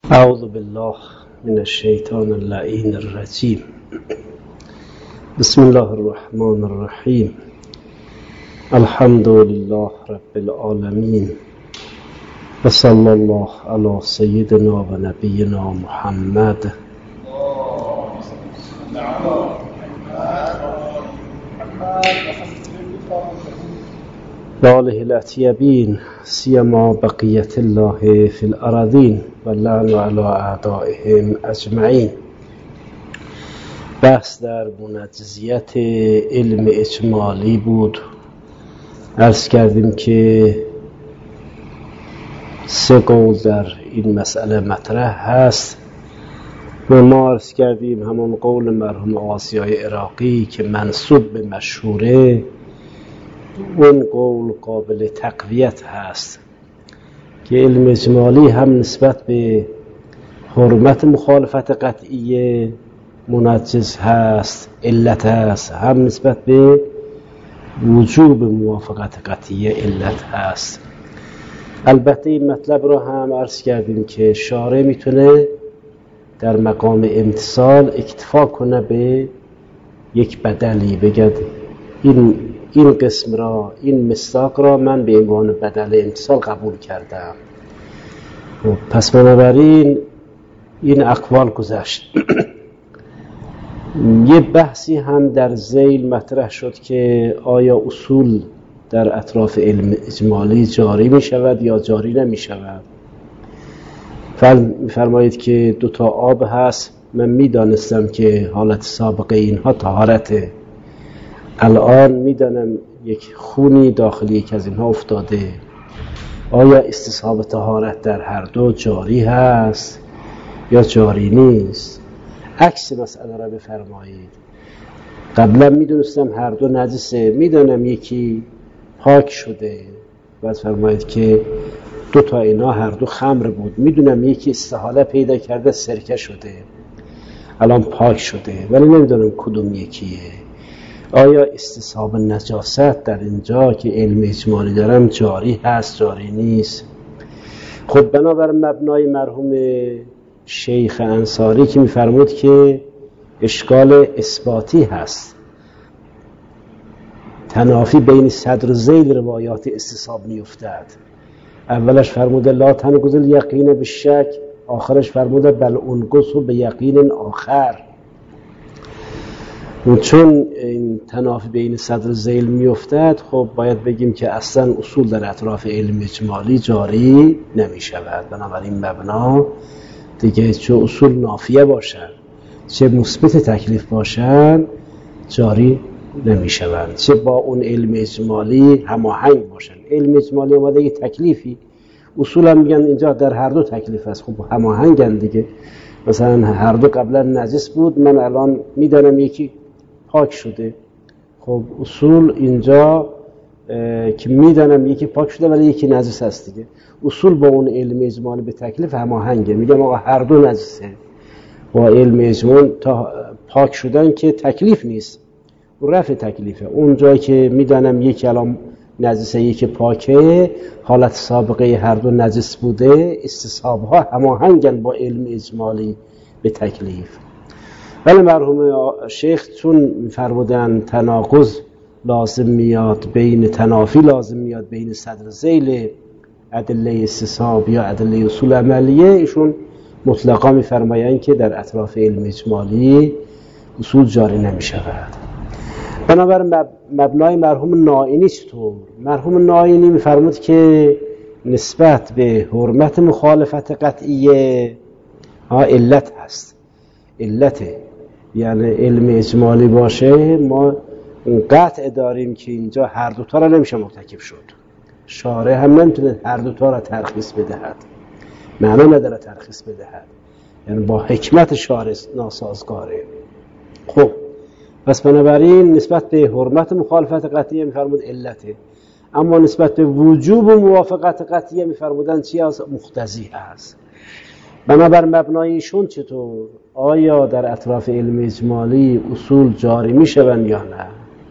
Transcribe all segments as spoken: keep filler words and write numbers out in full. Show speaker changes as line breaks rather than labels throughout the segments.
اعوذ بالله من الشیطان اللعین الرجیم. بسم الله الرحمن الرحیم. الحمد لله رب العالمین و صلی الله علی سیدنا و نبینا محمد. و آله الاطیبین سیما بقیت الله فی الارضین و لعن علی اعدائهم اجمعین. بحث در منجزیت علم اجمالی بود. عرض کردیم که سه قول در این مسئله مطرح هست و ما عرض کردیم همون قول مرحوم آسیای عراقی که منسوب به مشهوره، اون قول قابل تقویت هست که علم اجمالی هم نسبت به حرمت مخالفت قطعیه منجز هست، علت هست، هم نسبت به وجوب موافقت قطعیه علت هست. البته این مطلب را هم عرض کردیم که شارع میتونه در مقام امتثال اکتفا کنه به یک بدلی، بگد این این قسم را، این مصداق را من به عنوان بدل امتثال قبول کردم. پس بنابراین این اقوال گذشت. یه بحثی هم در ذیل مطرح شد که آیا اصول در اطراف علم اجمالی جاری می شود یا جاری نمی شود. فرمایید که دو تا آب هست، من می دانستم که حالت سابقه اینها طهارته، الان میدانم یک خونی داخل یک از اینها افتاده، آیا استصحاب طهارت در هر دو جاری هست یا جاری نیست؟ عکس مسئله را بفرمایید. قبلا میدونستم هر دو نجسه، میدانم یکی پاک شده، بعد فرمایید که دو تا اینا هر دو خمر بود، میدونم یکی استحاله پیدا کرده سرکه شده الان پاک شده، ولی نمیدونم کدوم یکیه. آیا استصحاب نجاست در اینجا که علم اجمالی دارم جاری هست جاری نیست؟ خب بنابر مبنای مرحوم شیخ انصاری که میفرمود که اشکال اثباتی هست، تنافی بین صدر و ذیل روایات استصحاب میافتد. اولش فرموده لا تنقض الیقین بالشک، آخرش فرموده بل انقض به یقین آخر. و چون این تنافی بین صدر و ذیل میافتد، خب باید بگیم که اصلا اصول در اطراف علم اجمالی جاری نمی شود. بنابراین مبنا دیگه چه اصول نافیه باشن چه مثبت تکلیف باشن جاری نمی شود، چه با اون علم اجمالی هماهنگ باشن. علم اجمالی اومده یه تکلیفی، اصول هم میگن اینجا در هر دو تکلیف هست، خب هماهنگن دیگه. مثلا هر دو قبلا نجس بود، من الان میدانم یکی پاک شده، خب اصول اینجا که میدانم یکی پاک شده ولی یکی نجس هست دیگه، اصول با اون علم اجمالی به تکلیف هماهنگه. میگم آقا هر دو نجسه، با علم اجمالی تا پاک شدن که تکلیف نیست، رفع تکلیفه. اون جایی که میدانم یکی الان نجسه یکی پاکه، حالت سابقه هر دو نجس بوده، استصحابها هماهنگن با علم اجمالی به تکلیف. ولی مرحوم شیخ چون می‌فرمودن تناقض لازم میاد بین تنافی لازم میاد بین صدر و ذیل ادله استصحاب یا ادله اصول عملیه، ایشون مطلقا می‌فرمایند که در اطراف علم اجمالی اصول جاری نمی‌شود. بنابراین مبنای مرحوم نائینی چطور؟ مرحوم نائینی می‌فرمود که نسبت به حرمت مخالفت قطعیه ها علت هست، علته، یعنی علم اجمالی باشه ما قطع داریم که اینجا هر دوتا را نمیشه مرتکب شد. شارع هم نمیتونه هر دوتا را ترخیص بدهد، معنا نداره ترخیص بدهد، یعنی با حکمت شارع ناسازگاره. خب پس بنابراین نسبت به حرمت مخالفت قطعیه میفرمود علته، اما نسبت به وجوب موافقت قطعیه میفرمودن چی از مقتضی هست. بنابر مبنایشون چطور؟ آیا در اطراف علم اجمالی اصول جاری میشوند یا نه؟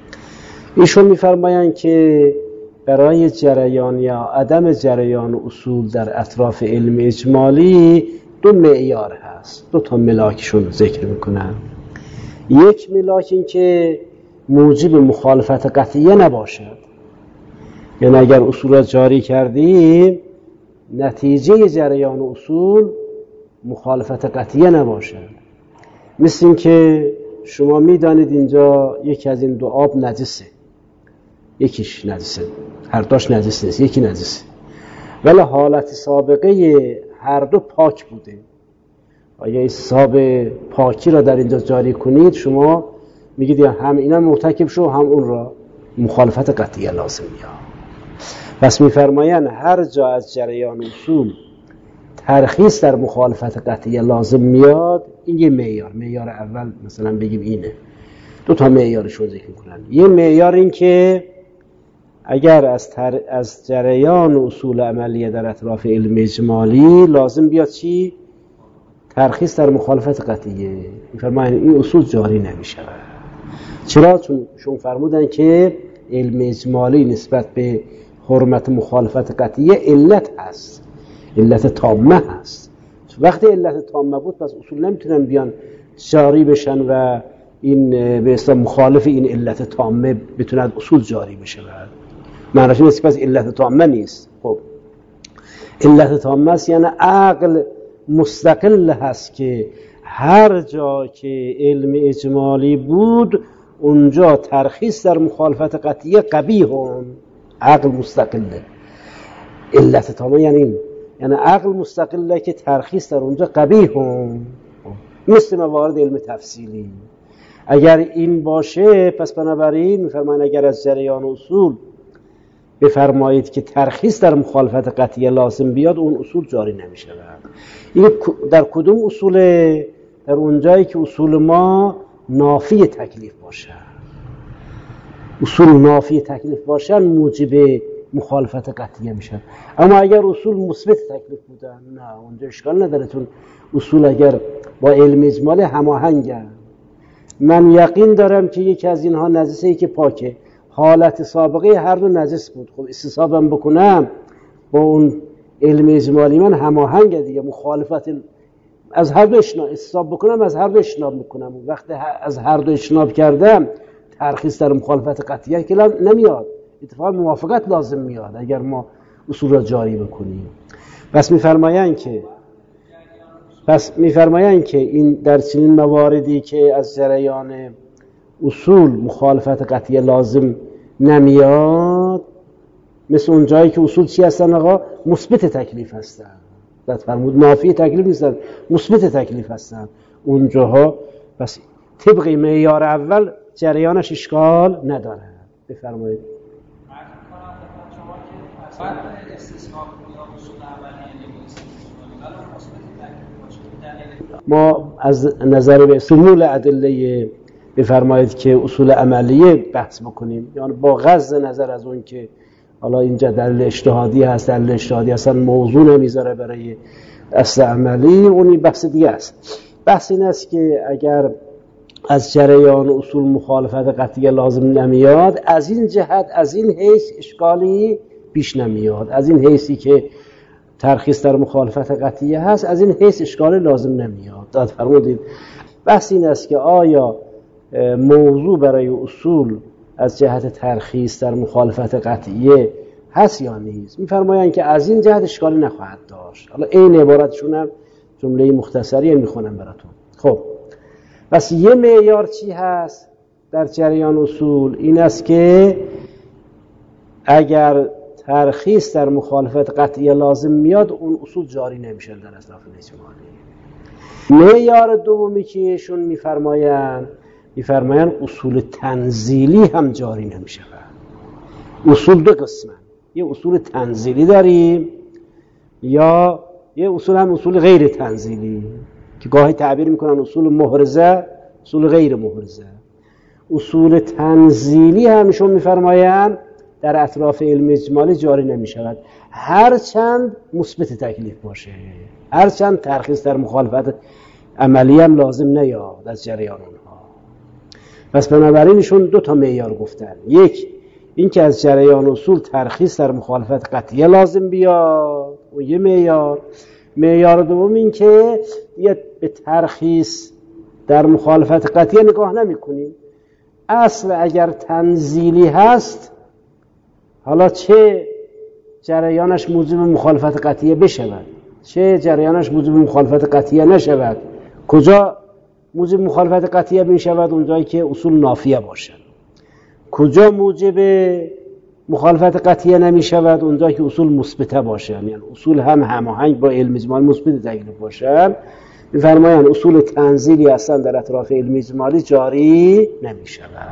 ایشون میفرمایند که برای جریان یا عدم جریان اصول در اطراف علم اجمالی دو معیار هست، دو تا ملاکشون ذکر میکنن. یک ملاک این که موجب مخالفت قطعیه نباشد، یعنی اگر اصول را جاری کردیم نتیجه جریان اصول مخالفت قطعیه نباشد. مثل این که شما میدانید اینجا یکی از این دو آب نجسه، یکیش نجسه، هر دوش نجس نیست، یکی نجسه، ولی حالت سابقه هر دو پاک بوده. آیا حساب پاکی را در اینجا جاری کنید، شما میگید هم اینا مرتکب شو هم اون را، مخالفت قطعیه لازم میاد. پس میفرمایند هر جا از جریان اصول ترخیص در مخالفت قطعیه لازم میاد، این یه معیار. معیار اول مثلا بگیم اینه، دو تا معیارشون ذکر میکنن. یه معیار این که اگر از, تر... از جریان اصول عملیه در اطراف علم اجمالی لازم بیاد چی؟ ترخیص در مخالفت قطعیه. میفرمایند این اصول جاری نمیشه. چرا؟ چون شون فرمودن که علم اجمالی نسبت به حرمت مخالفت قطعیه علت هست، علت تامه هست. وقتی علت تامه بود پس اصول نمیتونن بیان جاری بشن و این به اصطلاح مخالف این علت تامه بتوند اصول جاری بشه. معنیش نیست پس علت تامه نیست. خب علت تامه است یعنی عقل مستقل هست که هر جا که علم اجمالی بود اونجا ترخیص در مخالفت قطعیه قبیح هم. عقل مستقله. علت تامه یعنی این، یعنی عقل مستقله که ترخیص در اونجا قبیح هم. مثل موارد علم تفصیلی اگر این باشه پس بنابراین میفرمایند اگر از جریان اصول بفرمایید که ترخیص در مخالفت قطعیه لازم بیاد اون اصول جاری نمیشه. این در کدوم اصول؟ در اونجایی که اصول ما نافی تکلیف باشه. اصول نافی تکلیف باشن موجب مخالفت قطعیه میشن. اما اگر اصول مثبت تکلیف بودن نه، اونجا اشکال نداره، چون اصول اگر با علم اجمالی هماهنگن. من یقین دارم که یکی از اینها نجسه ای که پاکه، حالت سابقه هر دو نجس بود، خب استصحابم بکنم با اون علم اجمالی من هماهنگه دیگه، مخالفت از هر دو اجتناب استصحاب بکنم، از هر دو اجتناب میکنم. وقتی از هر دو اجتناب کردم ترخیص در مخالفت قطعیه که نمیاد، اتفاق موافقت لازم میاد اگر ما اصول را جاری بکنیم. پس میفرمایند که پس میفرمایند که این در چنین مواردی که از جریان اصول مخالفت قطعیه لازم نمیاد، مثل اون جایی که اصول چی هستن آقا؟ مثبت تکلیف هستن. بعد فرمود نافی تکلیف نیستن، مثبت تکلیف هستن. اونجاها پس طبق معیار اول جریانش اشکال نداره. بفرمایید. ما از نظر به شمول ادله بفرمایید که اصول عملیه بحث بکنیم، یعنی با غض نظر از اون که حالا اینجا دلیل اجتهادی هست، دلیل اجتهادی اصلا موضوع نمیذاره برای اصل عملی، اونی بحث دیگه است. بحث این است که اگر از جریان اصول مخالفت قطعیه لازم نمیاد، از این جهت از این حیث اشکالی پیش نمیاد. از این حیثی که ترخیص در مخالفت قطعیه هست، از این حیث اشکالی لازم نمیاد. داد فرمودید. بحث این است که آیا موضوع برای اصول از جهت ترخیص در مخالفت قطعیه هست یا نیست؟ میفرمایند که از این جهت اشکالی نخواهد داشت. حالا این عبارتشون هم جمله مختصری میخونم براتون. خب پس یه معیار چی هست در جریان اصول؟ این است که اگر ترخیص در مخالفت قطعیه لازم میاد اون اصول جاری نمیشن در اطراف اجمالی. معیار دومی که ایشون میفرمایند میفرمایند اصول تنزیلی هم جاری نمیشه. اصول دو قسمه، یه اصول تنزیلی داریم یا یه اصول هم اصول غیر تنزیلی که گاهی تعبیر میکنن اصول محرزه، اصول غیر محرزه. اصول تنزیلی همیشون میفرمایند در اطراف علم اجمالی جاری نمیشود، هر چند مثبت تکلیف باشه، هر چند ترخیص در مخالفت عملی هم لازم نیاد از جریان اونها. پس بنابراینشون دو تا معیار گفتن، یک این که از جریان اصول ترخیص در مخالفت قطعیه لازم بیاد و یه معیار، معیار دوم این که به ترخیص در مخالفت قطعیه نگاه نمی کنیم. اصل اگر تنزیلی هست، حالا چه جریانش موجب مخالفت قطعیه بشود، چه جریانش موجب مخالفت قطعیه نشود. کجا موجب مخالفت قطعیه میشود؟ اونجایی که اصول نافیه باشد. کجا موجب مخالفت قطعیه نمیشود؟ اونجایی که اصول مثبته باشد، یعنی اصول هم هماهنگ با علم اجمالی مثبت تکلیف باشد. می‌فرمایند اصول تنزیلی اصلا در اطراف علم اجمالی جاری نمیشود.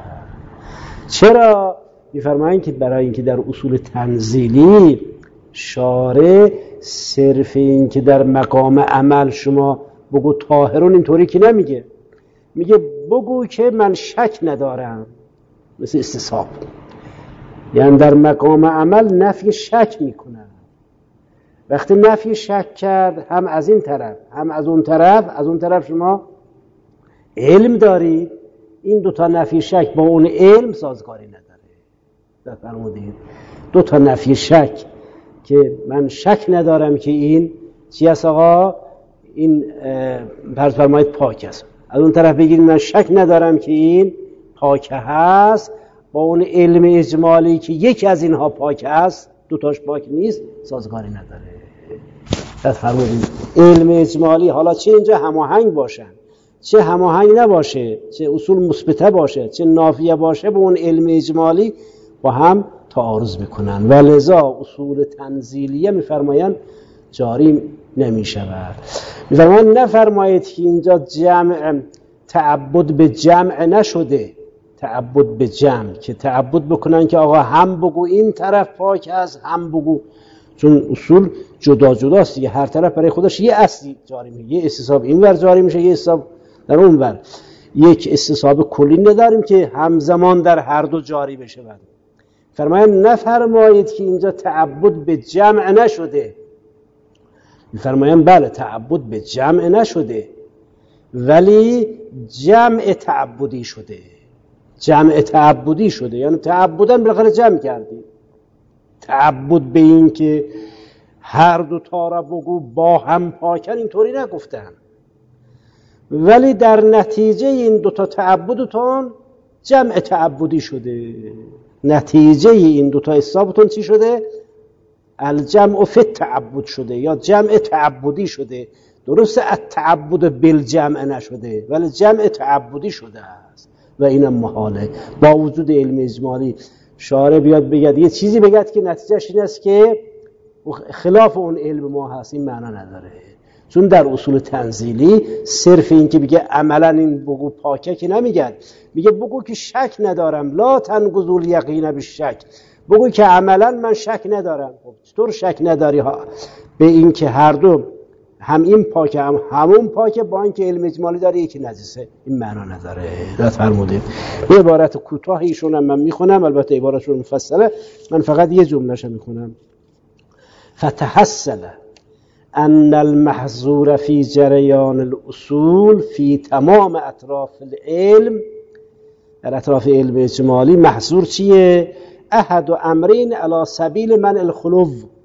چرا؟ می‌فرمایند که برای اینکه در اصول تنزیلی شارع صرف این که در مقام عمل شما بگو طاهرون اینطوری که نمیگه، میگه بگو که من شک ندارم، مثل استصحاب. یعنی در مقام عمل نفی شک میکنه. وقتی نفی شک کرد، هم از این طرف هم از اون طرف، از اون طرف شما علم دارید، این دوتا نفی شک با اون علم سازگاری نداره. فرمودید دو تا نفی شک که من شک ندارم که این چی است آقا، این فرض فرمایید پاک است، از اون طرف بگید من شک ندارم که این پاک هست، با اون علم اجمالی که یکی از اینها پاک است دوتاش پاک نیست، سازگاری نداره. پس فرمودید علم اجمالی حالا چه اینجا هماهنگ باشن، چه هماهنگ نباشه، چه اصول مثبته باشه، چه نافیه باشه، به اون علم اجمالی با هم تعارض میکنن و لذا اصول تنزیلیه میفرمایند جاری نمی شود. میفرمایند نفرمایید که اینجا جمع تعبد به جمع نشده، تعبد به جمع که تعبد بکنن که آقا هم بگو این طرف پاک است هم بگو، چون اصول جدا جداست دیگه، هر طرف برای خودش یه اصلی جاری میشه، یه استصحاب این ور جاری میشه، یه استصحاب در اون ور، یک استصحاب کلی نداریم که همزمان در هر دو جاری بشه. بعد فرمایند نفرمایید که اینجا تعبد به جمع نشده. میفرمایند بله تعبد به جمع نشده، ولی جمع تعبدی شده. جمع تعبدی شده یعنی تعبداً بالاخره جمع کردی. تعبد به این که هر دو تا را بگو با هم پاکن اینطوری نگفتن، ولی در نتیجه این دو تا تعبدتون جمع تعبدی شده. نتیجه این دو تا حسابتون چی شده؟ الجمع فی التعبد شده یا جمع تعبدی شده. درسته التعبد بالجمع نشده ولی جمع تعبدی شده است و اینم محاله. با وجود علم اجمالی شارع بیاد بگد یه چیزی بگد که نتیجهش این است که خلاف اون علم ما هست، این معنا نداره. چون در اصول تنزیلی صرف این که بگه عملا این بگو پاکه که نمیگن، میگه بگو که شک ندارم، لا تنقضوا الیقین بالشک، بگو که عملا من شک ندارم. خب چطور شک نداری ها به این که هر دو هم این پاکه هم همون پاکه، با اینکه علم اجمالی داره یکی نجسه؟ این معنا نداره. داد فرمودید. به عبارت کوتاه ایشون هم من میخونم، البته عبارتشون مفصله، من فقط یه جملهش میخونم. فتحصل ان المحظور فی جریان الاصول فی تمام اطراف العلم، در اطراف علم اجمالی محظور چیه؟ احد و امرین علی سبیل منع الخلو،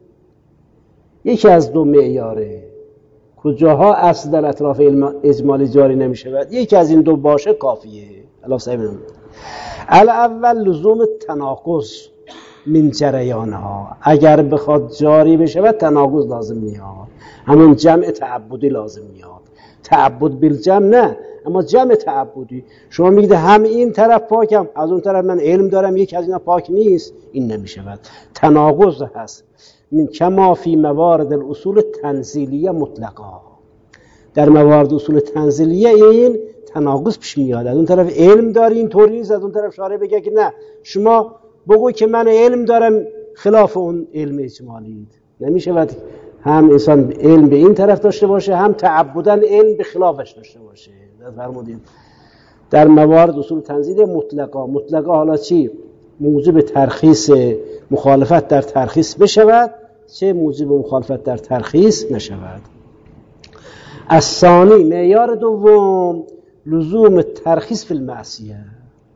یکی از دو معیاره. کجاها اصل در اطراف علم اجمالی جاری نمی شود؟ یکی از این دو باشه کافیه. علی سبیل الاول لزوم تناقض من جریانها، اگر بخواد جاری بشه و تناقض لازم میاد، همون جمع تعبدی لازم میاد. تعبد بالجمع نه، اما جمع تعبدی. شما میگید هم این طرف پاکم، از اون طرف من علم دارم یکی از اینا پاک نیست، این نمیشود. تناقض هست. من کما فی موارد الاصول تنزیلیه مطلقا، در موارد اصول تنزیلیه این تناقض پیش میاد. از اون طرف علم داری اینطوری نیست، از اون طرف شارع بگه که نه شما بگو که من علم دارم خلاف اون علم اجمالی. نمیشود هم انسان علم به این طرف داشته باشه هم تعبداً علم به خلافش داشته باشه. فرمودید در موارد اصول تنزیل مطلقا. مطلقا حالا چی؟ موجب ترخیص مخالفت در ترخیص بشود، چه موجب مخالفت در ترخیص نشود. الثانی معیار دوم لزوم ترخیص فی المعصیه،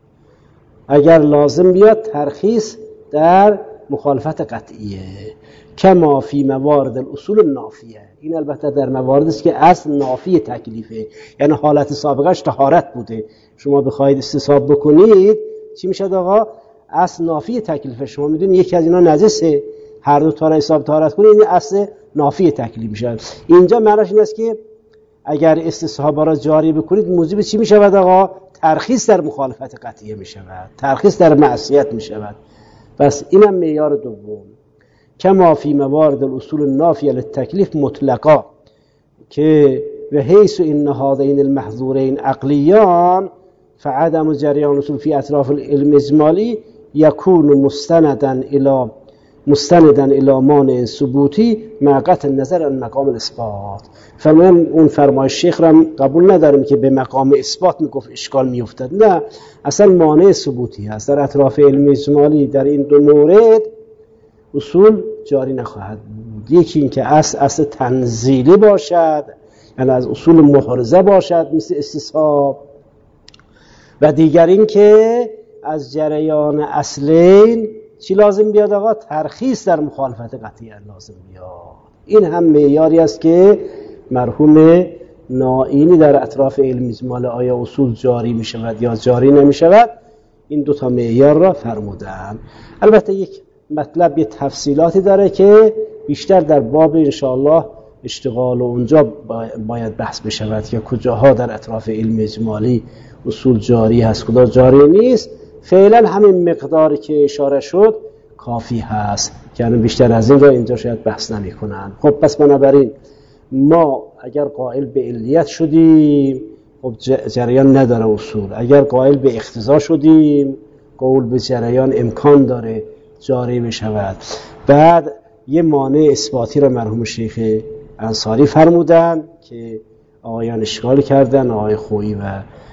اگر لازم بیاد ترخیص در مخالفت قطعیه. کما فی موارد الاصول النافیه. این البته در مواردی است که اصل نافی تکلیفه، یعنی حالت سابقش طهارت بوده، شما بخواید استصحاب بکنید چی میشه آقا؟ اصل نافی تکلیفه. شما میدونید یکی از اینا نجسه، هر دو تا را حساب طهارت کنید، این اصل نافی تکلیف میشه. اینجا معنیش این است که اگر استصحاب را جاری بکنید موجب چی میشود آقا؟ ترخیص در مخالفت قطعیه میشود، ترخیص در معصیت میشود. پس اینم معیار دوم. کما فی موارد الاصول النافیه للتکلیف مطلقا که و حیث ان هذین المحظورین عقلیان فعدم جریان اصول فی اطراف العلم اجمالی یکون مستندا الی مستندا الی مانع ثبوتی مع قطع النظر عن مقام الاثبات. فرمان اون فرمایش شیخ را قبول نداریم که به مقام اثبات میگفت اشکال میافتد، نه، اصلا مانع ثبوتی هست. در اطراف علم اجمالی در این دو مورد اصول جاری نخواهد بود. یکی این که اصل اصل تنزیلی باشد، یعنی از اصول محرزه باشد مثل استصحاب، و دیگر این که از جریان اصلین چی لازم بیاد آقا؟ ترخیص در مخالفت قطعی لازم بیاد. این هم معیاری است که مرحوم نائینی در اطراف علم اجمال آیا اصول جاری می شود یا جاری نمی شود، این دو تا معیار را فرمودن. البته یک مطلب یه تفصیلاتی داره که بیشتر در باب انشاءالله اشتغال و اونجا باید بحث بشود که کجاها در اطراف علم اجمالی اصول جاری هست کجا جاری نیست. فعلا همین مقداری که اشاره شد کافی هست، یعنی بیشتر از این را اینجا شاید بحث نمی کنن. خب پس بنابراین ما اگر قائل به علیت شدیم خب جریان نداره اصول، اگر قائل به اقتضا شدیم قول به جریان امکان داره جاری بشود. بعد یه مانع اثباتی را مرحوم شیخ انصاری فرمودن که آقایان اشکال کردن، آقای خویی و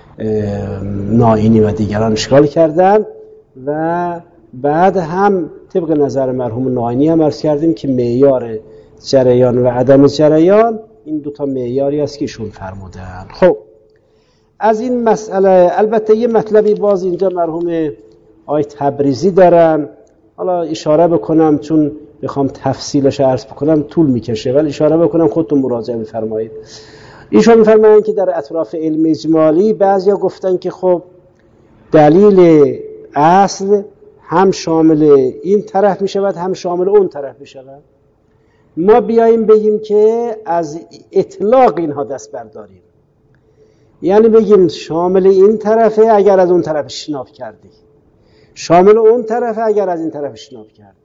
نائینی و دیگران اشکال کردن، و بعد هم طبق نظر مرحوم نائینی هم عرض کردیم که معیار جریان و عدم جریان این دوتا معیاری است که ایشون فرمودن. خب از این مسئله البته یه مطلبی باز اینجا مرحوم آقای تبریزی دارن، حالا اشاره بکنم چون بخوام تفصیلش عرض بکنم طول میکشه، ولی اشاره بکنم خودتون مراجعه بفرمایید. ایشون میفرمایند که در اطراف علم اجمالی بعضیا گفتن که خب دلیل اصل هم شامل این طرف میشود هم شامل اون طرف میشود. ما بیاییم بگیم که از اطلاق اینها دست برداریم، یعنی بگیم شامل این طرفه اگر از اون طرف اجتناب کردی، شامل اون طرفه اگر از این طرف اجتناب کردی.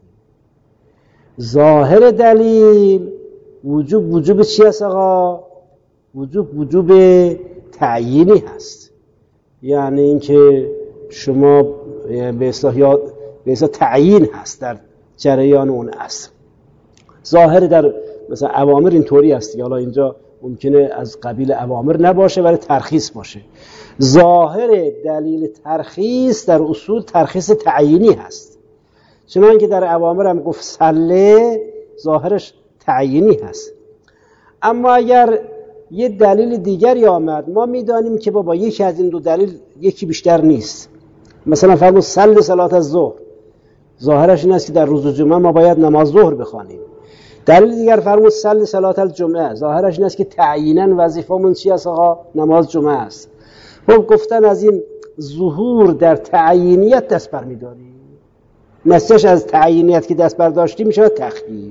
ظاهر دلیل وجوب وجوب چی هست آقا؟ وجوب وجوب تعیینی هست، یعنی اینکه شما به اصطلاح یا به اصطلاح تعیین هست در جریان اون اصل. ظاهر در مثلا اوامر اینطوری هست، حالا اینجا ممکنه از قبیل اوامر نباشه ولی ترخیص باشه. ظاهر دلیل ترخیص در اصول ترخیص تعیینی هست، چنانکه در اوامر هم گفت صله ظاهرش تعیینی هست. اما اگر یه دلیل دیگری آمد ما میدانیم که بابا یکی از این دو دلیل یکی بیشتر نیست، مثلا فرمود صل صلات الظهر، ظاهرش این است که در روز جمعه ما باید نماز ظهر بخوانیم. دلیل دیگر فرمود صل صلات الجمعه، ظاهرش این است که تعیینا وظیفه‌مون چی است آقا؟ نماز جمعه است. خب گفتن از این ظهور در تعیینیت دست برمی‌داریم، نسجش از تعیینیت که دست برداشتیم میشه تخییر.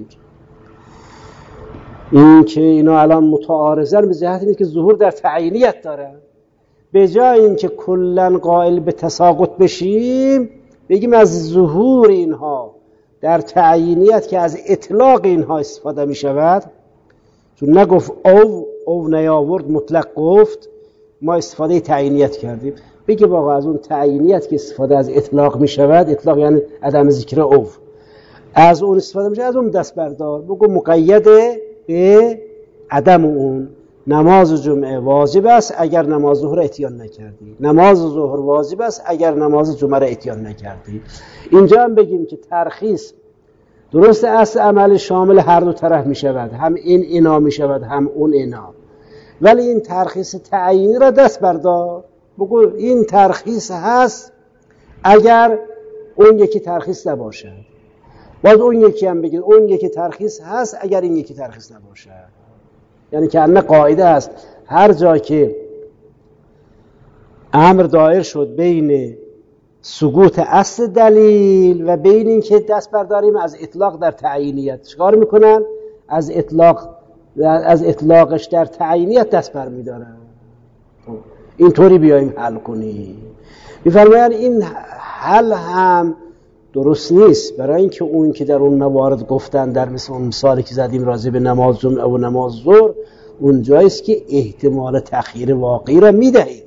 این که اینا الان متعارضن به جهت اینه که ظهور در تعیینیت داره، به جای اینکه کلا قائل به تساقط بشیم بگیم از ظهور اینها در تعیینیت که از اطلاق اینها استفاده می شود، چون نگفت او او نیاورد مطلق گفت، ما استفاده تعیینیت کردیم، بگیم آقا از اون تعیینیت که استفاده از اطلاق می شود، اطلاق یعنی عدم ذکر او، از اون استفاده می شود، از اون دست بردار، بگو مقید به عدم اون. نماز جمعه واجب است اگر نماز ظهر اتیان نکردی، نماز ظهر واجب است اگر نماز جمعه را اتیان نکردی. اینجا هم بگیم که ترخیص درست اصل عمل شامل هر دو طرف می شود، هم این اینا می شود هم اون اینا، ولی این ترخیص تعیینی را دست بردار، بگو این ترخیص هست اگر اون یکی ترخیص نباشد. باز اون یکی هم بگید اون یکی ترخیص هست اگر این یکی ترخیص نباشه. یعنی که انه قاعده است هر جا که امر دایر شد بین سقوط اصل دلیل و بین این که دست برداریم از اطلاق در تعیینیت، چیکار میکنن؟ از اطلاق از اطلاقش در تعیینیت دست بر میدارن. اینطوری بیایم حل کنیم. میفرمایند این حل هم درست نیست، برای اینکه اون که در اون موارد گفتن در مثل اون مثالی که زدیم راجع به نماز جمعه و نماز ظهر، اون جاییست که احتمال تأخیر واقعی را میدهیم،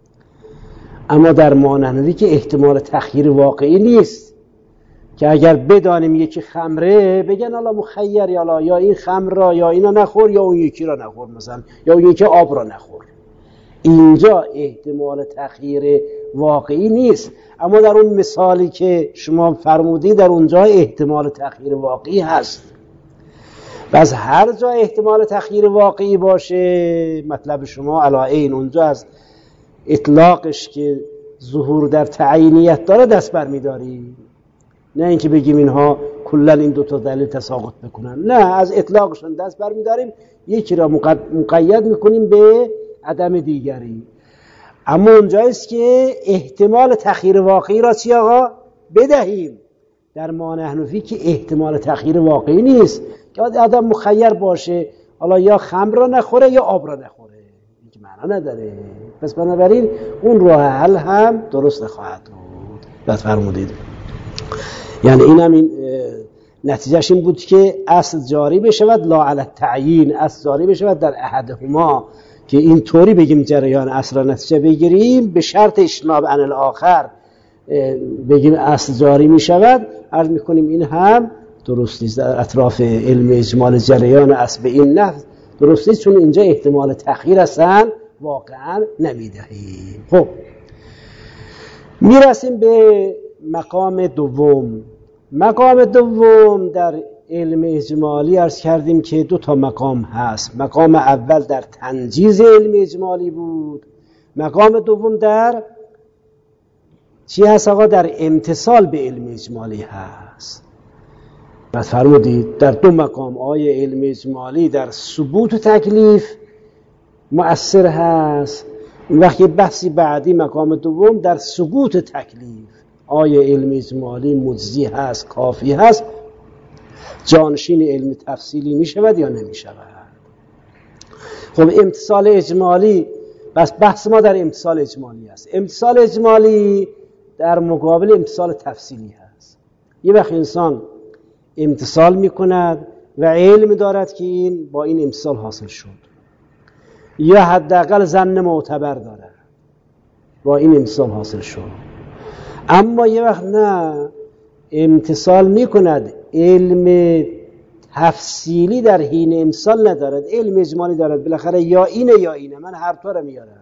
اما در مانحنوی که احتمال تأخیر واقعی نیست که اگر بدانیم یکی خمره بگن حالا مخیر یا یا این خمر را یا اینا نخور یا اون یکی را نخور مثلا، یا اون یکی آب را نخور. اینجا احتمال تأخیر واقعی نیست، اما در اون مثالی که شما فرمودی در اونجا احتمال تأخیر واقعی هست. بس هر جا احتمال تأخیر واقعی باشه مطلب شما علاین اونجا از اطلاقش که ظهور در تعیینیت داره دست بر می‌داری، نه اینکه بگیم اینها کلا این دو تا دلیل تساقط بکنن، نه، از اطلاقشون دست بر می‌داریم، یکی را مقید می‌کنیم به عدم دیگری. اما اونجاییست که احتمال تأخیر واقعی را چی آقا بدهیم، در مانحنفی که احتمال تأخیر واقعی نیست که آدم مخیر باشه حالا یا خمر را نخوره یا آب را نخوره، این که معنا نداره. پس بنابراین اون راه حل هم درست نخواهد بود. بس فرمودید یعنی این هم این نتیجهش این بود که اصل جاری بشود لا علی التعیین، اصل جاری بشود در احدهما، که این طوری بگیم جریان اصل را نتیجه بگیریم به شرط اجتناب عن الاخر بگیم اصل جاری می شود. عرض می کنیم این هم درست نیست، در اطراف علم اجمال جریان اصل به این نحو درست نیست، چون اینجا احتمال تأخیر هستن واقعا نمی دهیم. خب می رسیم به مقام دوم. مقام دوم در علم اجمالی عرض کردیم که دو تا مقام هست. مقام اول در تنجیز علم اجمالی بود، مقام دوم در چی هست آقا؟ در امتصال به علم اجمالی هست. پس فرمودید در دو مقام آیه علم اجمالی در ثبوت و تکلیف مؤثر هست، اون وقت یه بحثی بعدی مقام دوم در ثبوت تکلیف آیه علم اجمالی مجزی هست، کافی هست، جانشین علم تفصیلی می شود یا نمی شود. خب امتصال اجمالی، بس بحث ما در امتصال اجمالی هست. امتصال اجمالی در مقابل امتصال تفصیلی هست. یه وقت انسان امتصال می کند و علم دارد که این با این امتصال حاصل شد، یا حداقل ظن معتبر دارد با این امتصال حاصل شد. اما یه وقت نه، امتصال می کند علم تفصیلی در حین امتصال ندارد، علم اجمالی دارد، بالاخره یا اینه یا اینه، من هر طور میارم.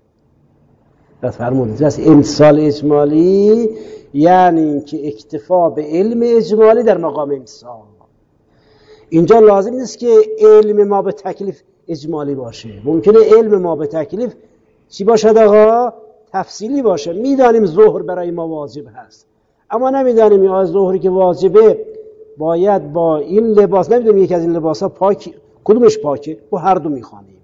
پس فرمودید از امتصال اجمالی یعنی که اکتفا به علم اجمالی در مقام امتصال. اینجا لازم نیست که علم ما به تکلیف اجمالی باشه، ممکنه علم ما به تکلیف چی باشد آقا؟ تفصیلی باشه. میدانیم ظهر برای ما واجب هست، اما نمیدانیم یا ظهری که واجبه باید با این لباس، نمیدونیم یکی از این لباس ها پاک کدومش پاکه، با هر دو میخوانیم.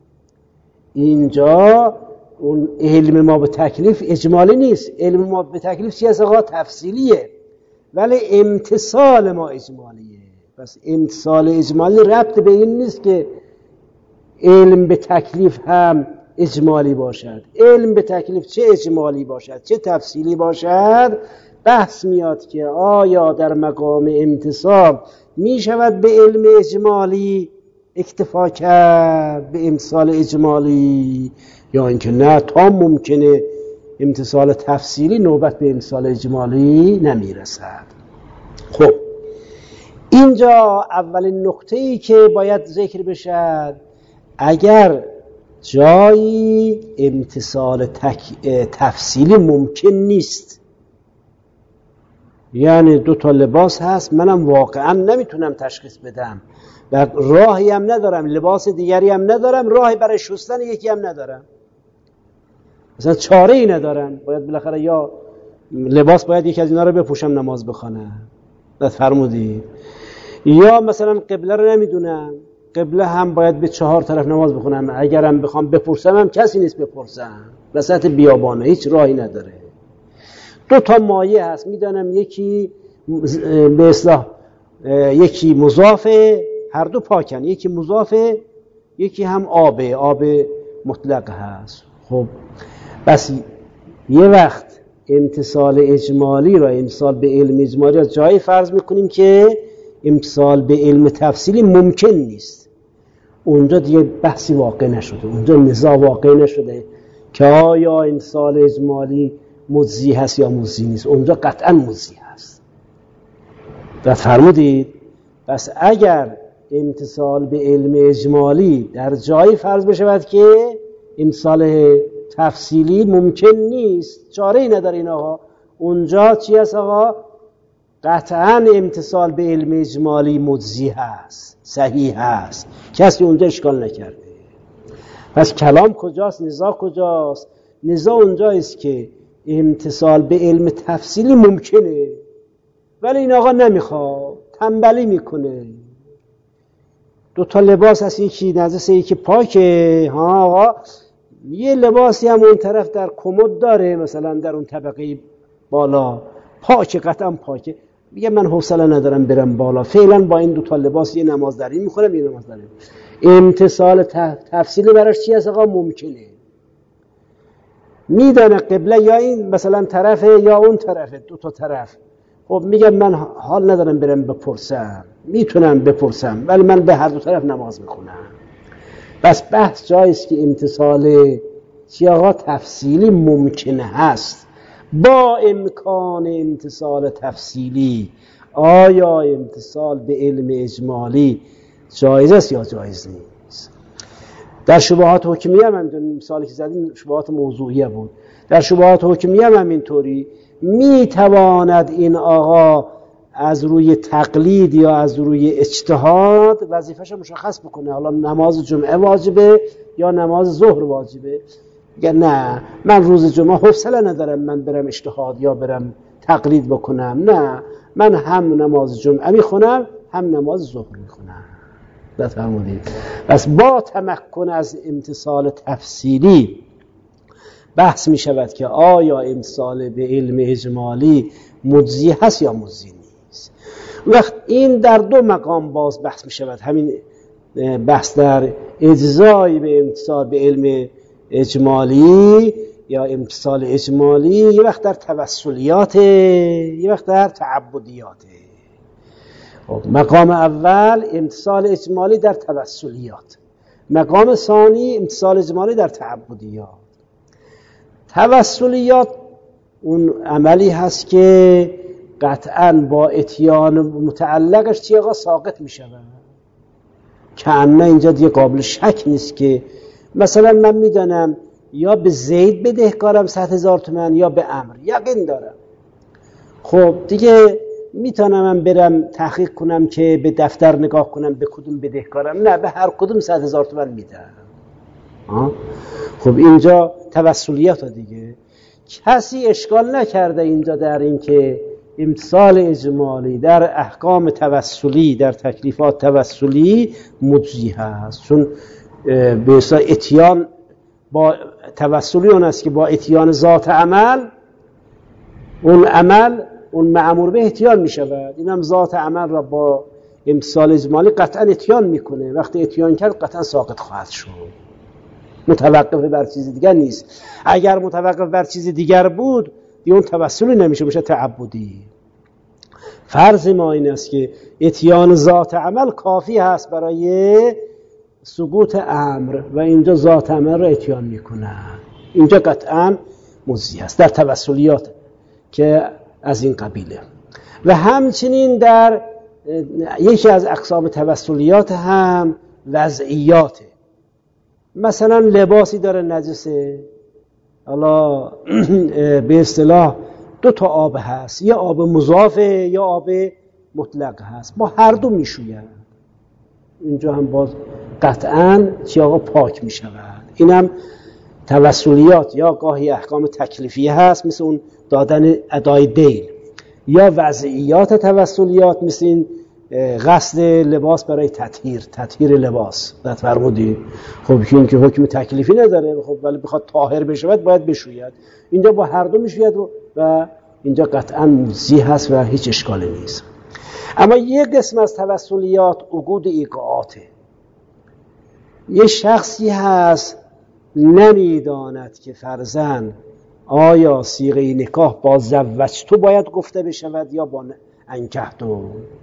اینجا اون علم ما به تکلیف اجمالی نیست، علم ما به تکلیف چی هست آقا؟ تفصیلیه، ولی امتصال ما اجمالیه. پس امتصال اجمالی ربط به این نیست که علم به تکلیف هم اجمالی باشد. علم به تکلیف چه اجمالی باشد چه تفصیلی باشد، بحث میاد که آیا در مقام امتصال می شود به علم اجمالی اکتفا کرد، به امتصال اجمالی، یا اینکه نه، تا ممکنه امتصال تفصیلی نوبت به امتصال اجمالی نمیرسد. خب اینجا اولین نکته‌ای که باید ذکر بشد، اگر جایی امتصال تک... تفصیلی ممکن نیست، یعنی دو تا لباس هست منم واقعا نمیتونم تشخیص بدم و راهی هم ندارم، لباس دیگری هم ندارم، راهی برای شستن یکی هم ندارم، مثلا چاره ای ندارم، باید بالاخره یا لباس باید یکی از اینا رو بپوشم نماز بخوانم، فرمودید. یا مثلا قبله رو نمیدونم، قبله هم باید به چهار طرف نماز بخونم، اگرم بخوام بپرسم هم کسی نیست بپرسم، وسط بیابانه هیچ راهی نداره. دو تا مایه هست میدانم، یکی به اصطلاح یکی مضافه، هر دو پاکن، یکی مضافه یکی هم آبه، آب مطلق هست. خب بس یه وقت امتصال اجمالی را امتصال به علم اجمالی را جایی فرض میکنیم که امتصال به علم تفصیلی ممکن نیست. اونجا دیگه بحثی واقع نشده، اونجا نزاع واقع نشده که آیا امتصال اجمالی مجزی هست یا مجزی نیست. اونجا قطعا مجزی هست. و فرمودید پس اگر امتصال به علم اجمالی در جایی فرض بشود که امتصال تفصیلی ممکن نیست، چاره ای نداره این آقا، اونجا چی هست آقا؟ قطعا امتصال به علم اجمالی مجزی هست، صحیح هست، کسی اونجا اشکال نکرده. پس کلام کجاست؟ نزاع کجاست؟ نزاع اونجاییست که امتصال به علم تفصیلی ممکنه ولی این آقا نمیخواد، تنبلی میکنه. دو تا لباس هست، یکی نجس یکی پاکه. ها آقا یه لباسی هم اون طرف در کمد داره، مثلا در اون طبقه بالا پاکه، قطعا پاکه، میگه من حوصله ندارم برم بالا، فعلا با این دو تا لباس یه نماز داری میخونم، یه نماز داری. امتصال تفصیلی براش چی هست آقا؟ ممکنه. میدانه قبله یا این مثلا طرفه یا اون طرفه، دو تا طرف. خب میگم من حال ندارم برم بپرسم، میتونم بپرسم ولی من به هر دو طرف نماز میخونم. بس بحث جاییست که امتصال چی آقا؟ تفصیلی ممکن هست. با امکان امتصال تفصیلی آیا امتصال به علم اجمالی جایز است یا جایز نیست؟ در شبهات حکمیه هم همینطوری، مثالی که زدیم شبهات موضوعیه بود. در شبهات حکمیه هم همینطوری میتواند این آقا از روی تقلید یا از روی اجتهاد وظیفه‌ش مشخص بکنه، حالا نماز جمعه واجبه یا نماز ظهر واجبه. میگه نه من روز جمعه حوصله ندارم من برم اجتهاد یا برم تقلید بکنم، نه من هم نماز جمعه میخونم هم نماز ظهر میخونم. بفرمایید. پس با تمکن از امتصال تفصیلی بحث می شود که آیا امتصال به علم اجمالی مجزی هست یا مجزی نیست. وقت این در دو مقام باز بحث می شود، همین بحث در اجزای به امتصال به علم اجمالی یا امتصال اجمالی، یه وقت در توسلیات، یه وقت در تعبدیات. خب مقام اول امتصال اجمالی در توسلیات، مقام ثانی امتصال اجمالی در تعبدیات. توسلیات اون عملی هست که قطعاً با اتیان متعلقش چی آقا؟ ساقط می شود. کأنه اینجا دیگه قابل شک نیست که مثلا من میدانم یا به زید بدهکارم صد هزار تومان یا به عمرو، یقین دارم. خب دیگه میتونم من برم تحقیق کنم که به دفتر نگاه کنم به کدوم بدهکارم؟ نه، به هر کدوم صد هزار تومان میدم. خب اینجا توسلیات دیگه کسی اشکال نکرده اینجا در این که امتصال اجمالی در احکام توسلی، در تکلیفات توسلی مجزی هست، چون به اصطلاح اتیان با توسلی اون است که با اتیان ذات عمل اون عمل اون مأمور به اتیان می شود. این هم ذات عمل را با امتصال اجمالی قطعا اتیان میکنه، وقتی اتیان کرد قطعا ساقط خواهد شد، متوقف بر چیز دیگر نیست. اگر متوقف بر چیز دیگر بود اون توسلی نمیشه، میشه تعبدی. فرض ما این است که اتیان ذات عمل کافی هست برای سقوط امر و اینجا ذات عمل را اتیان میکنه، اینجا قطعا مجزی هست در توسلیات که از این قبیله. و همچنین در یکی از اقسام توسلیات هم وضعیاته. مثلا لباسی داره نجسه، حالا به اصطلاح دو تا آب هست، یه آب مضافه یا آب مطلق هست، با هر دو میشوید، اینجا هم باز قطعاً چی آقا پاک میشود. اینم توسلیات یا گاهی احکام تکلیفیه هست، مثل اون دادن ادای دیل. یا وضعیات توسلیات مثل این قصد لباس برای تطهیر، تطهیر لباس بعد فرمودی خب که این که حکم تکلیفی نداره، خب ولی بخواد طاهر بشود باید بشوید، اینجا با هر دو میشوید و اینجا قطعا مجزی هست و هیچ اشکالی نیست. اما یک قسم از توسلیات عقود ایقاعاته. یه شخصی هست نمیداند که فرزن آیا صیغه نکاح با زوجتو باید گفته بشود یا با انکحتو،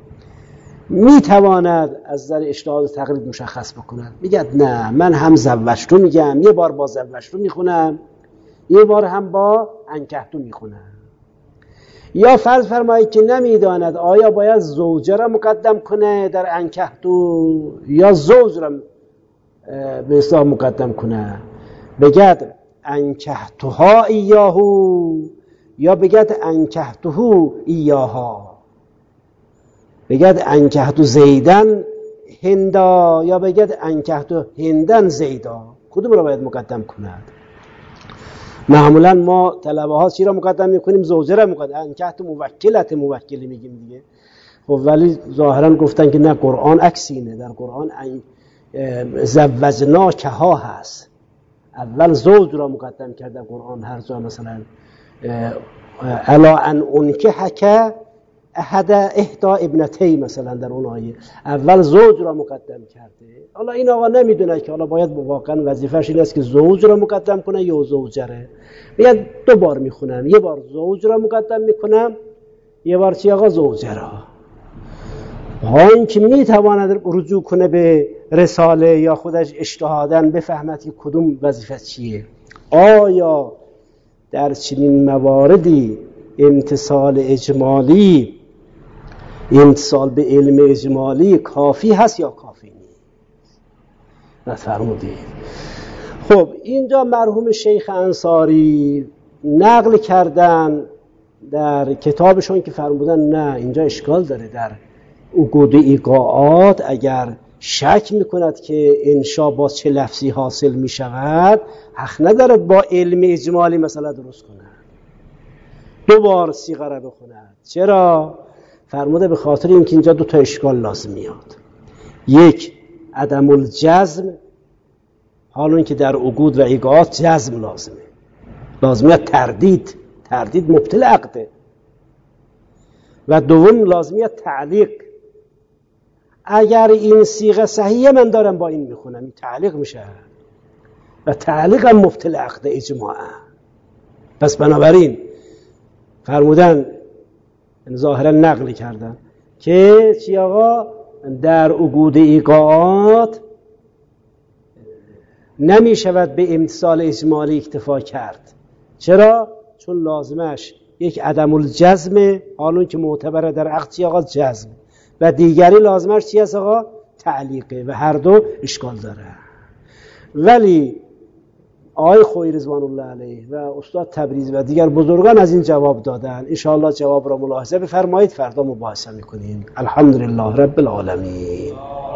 میتواند از نظر اجتهاد و تقلید مشخص بکند، میگه نه من هم زوجتو میگم، یه بار با زوجتو میخونم، یه بار هم با انکحتو میخونم. یا فرض فرمایید که نمیداند آیا باید زوجه را مقدم کنه در انکحتو یا زوج را به اصطلاح مقدم کنه، بگد انکحتها ایاهو یا بگد انکحتهو ایاها، بگد انکحتو زیدن هندا یا بگد انکحتو هندن زیدا، کدوم را باید مقدم کند؟ معمولا ما طلبه ها چی را مقدم میکنیم؟ زوجه را مقدم، انکحتو موکلت موکلی میگیم دیگه. خب ولی ظاهرا گفتن که نه، قرآن عکسینه، در قرآن زوجناک ها هست، اول زوج را مقدم کرده قرآن هر جا، مثلا الا ان انکحک احد احدا ابنتی مثلا در اون آیه اول زوج را مقدم کرده. حالا این آقا نمیدونه که حالا باید واقعا وظیفه‌اش این است که زوج را مقدم کنه یا زوجه را، میگه دو بار میخونم، یه بار زوج را مقدم میکنم، یه بار چی آقا زوجه را. ها این که میتواند رجوع کنه به رساله یا خودش اجتهاداً بفهمد که کدوم وظیفه چیه. آیا در چنین مواردی امتصال اجمالی، امتصال به علم اجمالی کافی هست یا کافی نیست؟ نفرمودید. خب اینجا مرحوم شیخ انصاری نقل کردن در کتابشون که فرمودن نه اینجا اشکال داره، در عقود ایقاعات اگر شک میکند که انشا با چه لفظی حاصل میشود، حق ندارد با علم اجمالی مثلا درست کند، دو بار صیغه را بخوند. چرا؟ فرموده به خاطر اینکه اینجا دو تا اشکال لازم میاد. یک، عدم الجزم، حالا که در عقود و ایقاعات جزم لازمه، لازمیه تردید، تردید مبطل عقده. و دوم لازمیه تعلیق، اگر این صیغه صحیحه من دارم با این میخونم، این تعلیق میشه و تعلیق هم مبطل عقد اجماعا. پس بنابراین فرمودن ظاهرا نقل کردن که چی آقا در عقود ایقاعات نمی شود به امتصال اجمالی اکتفا کرد. چرا؟ چون لازمش یک عدم الجزم، حالون که معتبره در عقد چی آقا جزم، و دیگری لازمش چی است آقا تعلیقه، و هر دو اشکال داره. ولی آقای خویی رضوان الله علیه و استاد تبریزی و دیگر بزرگان از این جواب دادن. ان شاء الله جواب را ملاحظه بفرمایید، فردا مباحثه میکنیم. الحمدلله رب العالمین.